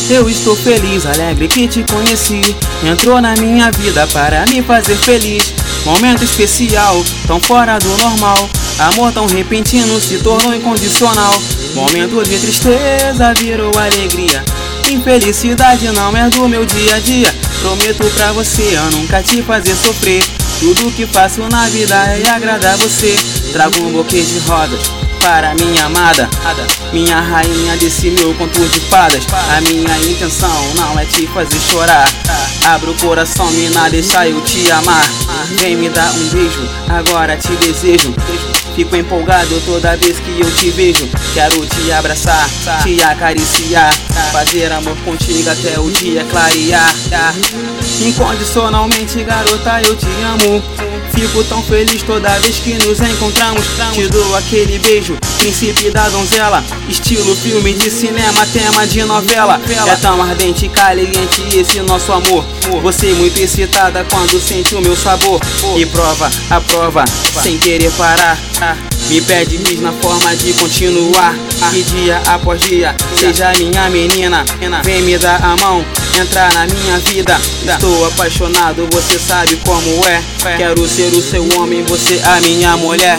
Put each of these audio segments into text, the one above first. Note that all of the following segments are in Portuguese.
Eu estou feliz, alegre que te conheci. Entrou na minha vida para me fazer feliz. Momento especial, tão fora do normal. Amor tão repentino se tornou incondicional. Momento de tristeza virou alegria. Infelicidade não é do meu dia a dia. Prometo pra você eu nunca te fazer sofrer. Tudo que faço na vida é agradar você. Trago um buquê de rosas para minha amada, minha rainha desse meu conto de fadas. A minha intenção não é te fazer chorar. Abra o coração, mina, deixa eu te amar. Vem me dar um beijo, agora te desejo. Fico empolgado toda vez que eu te vejo. Quero te abraçar, te acariciar, fazer amor contigo até o dia clarear. Incondicionalmente, garota, eu te amo. Fico tão feliz toda vez que nos encontramos. Te dou aquele beijo, príncipe da donzela. Estilo filme de cinema, tema de novela. É tão ardente e caliente esse nosso amor. Você muito excitada quando sente o meu sabor. E prova, a prova, sem querer parar. Me pede bis na forma de continuar. Que dia após dia seja minha menina. Vem me dar a mão, entrar na minha vida. Estou apaixonado, você sabe como é. Quero ser o seu homem, você a minha mulher.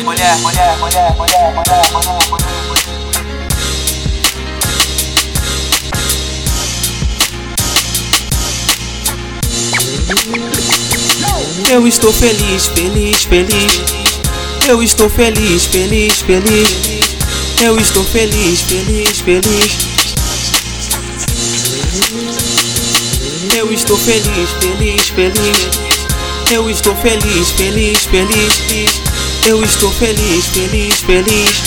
Eu estou feliz, feliz, feliz. Eu estou feliz, feliz, feliz. Eu estou feliz, feliz, feliz. Eu estou feliz, feliz, feliz. Eu estou feliz, feliz, feliz. Eu estou feliz, feliz, feliz.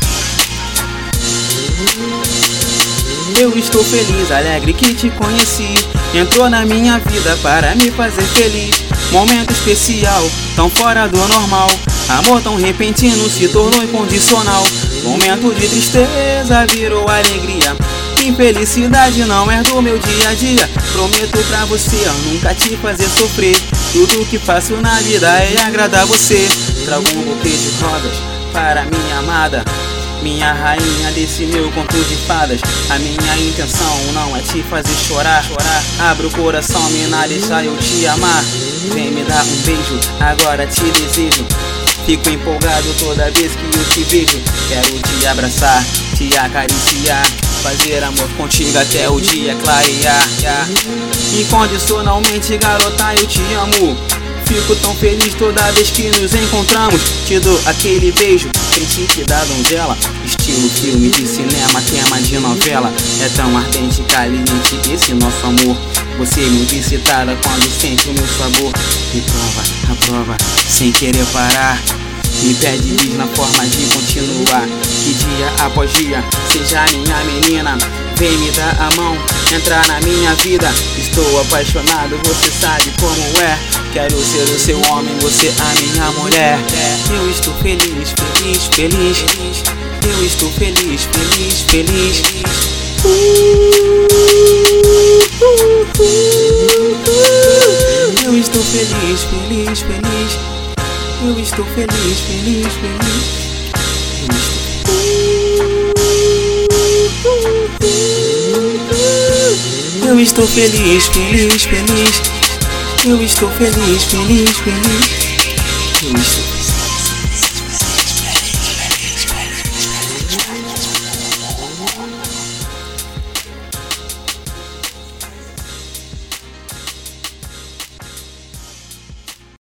Eu estou feliz, alegre que te conheci. Entrou na minha vida para me fazer feliz. Momento especial, tão fora do normal. Amor tão repentino se tornou incondicional. Momento de tristeza virou alegria. Infelicidade não é do meu dia a dia. Prometo pra você eu nunca te fazer sofrer. Tudo que faço na vida é agradar você. Trago um buquê de rosas para minha amada, minha rainha desse meu conto de fadas. A minha intenção não é te fazer chorar. Abra o coração, mina, deixa eu te amar. Vem me dar um beijo, agora te desejo. Fico empolgado toda vez que eu te vejo. Quero te abraçar, te acariciar, fazer amor contigo até o dia clarear. Incondicionalmente, garota, eu te amo. Fico tão feliz toda vez que nos encontramos. Te dou aquele beijo, príncipe da donzela. Estilo filme de cinema, tema de novela. É tão ardente e caliente esse nosso amor. Você muito excitada quando sente o meu sabor. E prova, a prova, sem querer parar. Me pede bis na forma de continuar. Que dia após dia seja minha menina. Vem me dar a mão, entrar na minha vida. Estou apaixonado, você sabe como é. Quero ser o seu homem, você a minha mulher. Eu estou feliz, feliz, feliz. Eu estou feliz, feliz, feliz. Eu estou feliz, feliz, feliz. Eu estou feliz, feliz, feliz. Eu estou feliz, feliz, feliz. Eu estou feliz, feliz, feliz. Eu estou